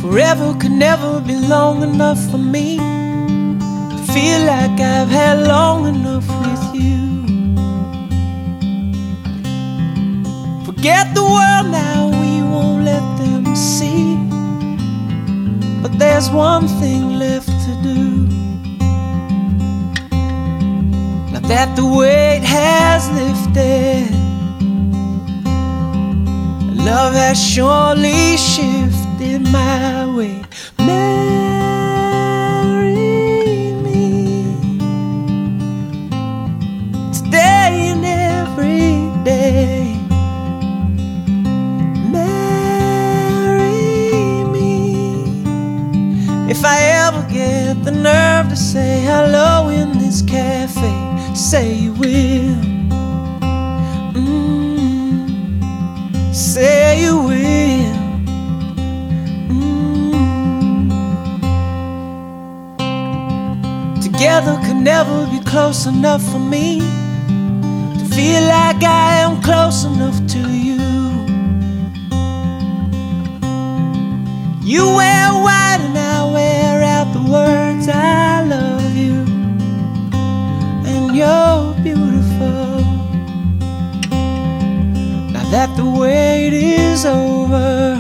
Forever could never be long enough for me to feel like I've had long enough with you. Forget the world now, we won't let them see. But there's one thing left to do. Now that the weight has lifted, love has surely shifted my way. Marry me today and every day. Marry me. If I ever get the nerve to say hello in this cafe, say you will. Say you will. Together could never be close enough for me to feel like I am close enough to you. You wear white and I wear out the words I love you, and you're beautiful. Now that the wait is over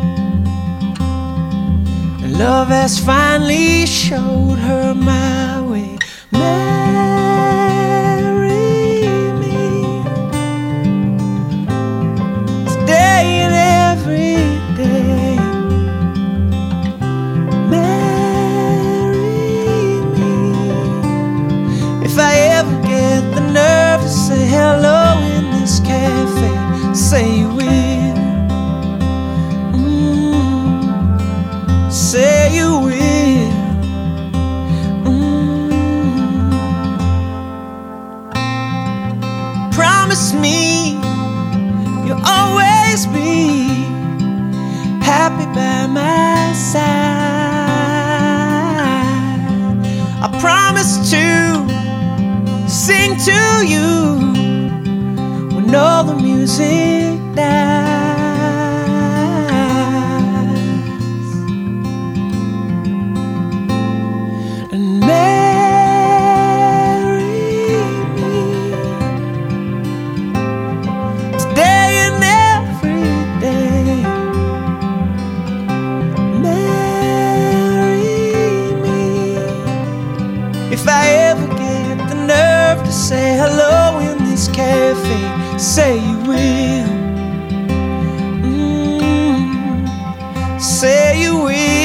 and love has finally showed her my way. Marry me today and every day. Marry me. If I ever get the nerve to say hello in this cafe, say you will. Say you will. Promise me you'll always be happy by my side. I promise to sing to you when all the music dies. And marry me today and every day. Marry me. If I ever get the nerve to say hello in this cafe, say you will. Say you will.